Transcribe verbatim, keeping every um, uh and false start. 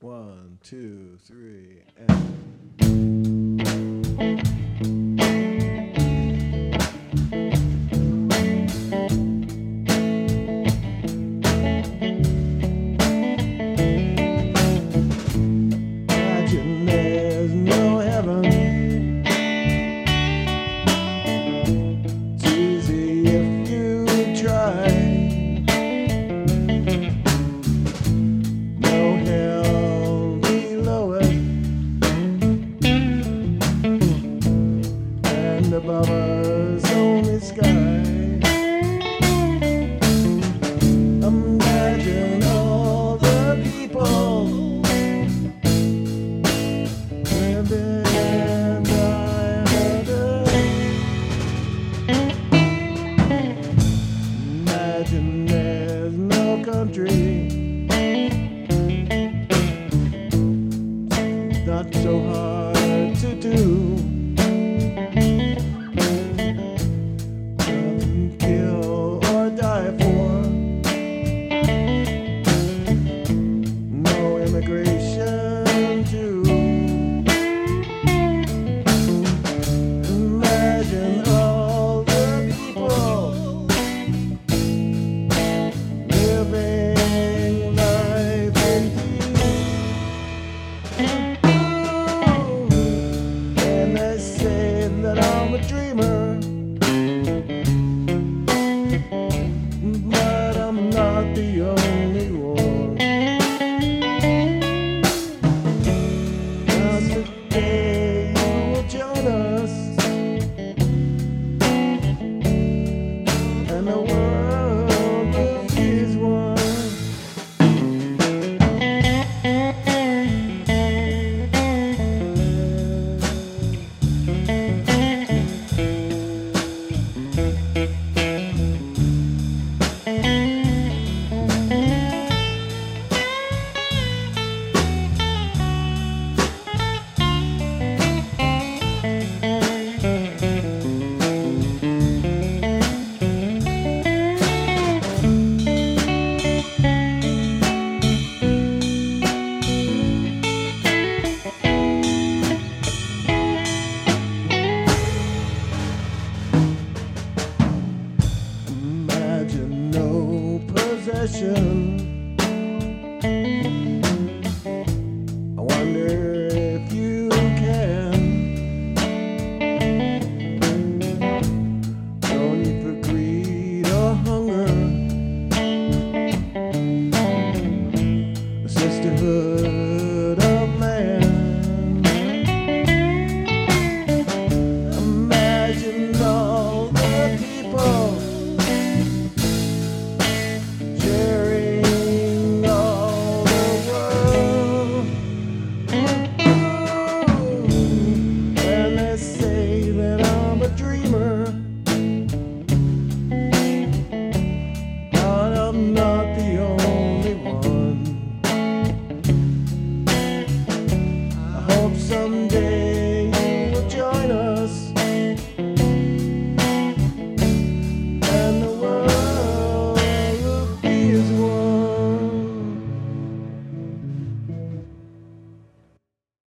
One, two, three, and. Imagine there's no heaven. It's easy if you try. No hell below it, and above us only sky. Imagine all the people living in diamonds. Imagine there's no country. Not so hard to do. Nothing kill or die for. No immigration too. Imagine all the people living life in peace. And they say that I'm a dreamer, but I'm not the only one. Now today you will join us, and the world will be as one. Imagine no possession. I wonder if you can. No need for greed or hunger. A sisterhood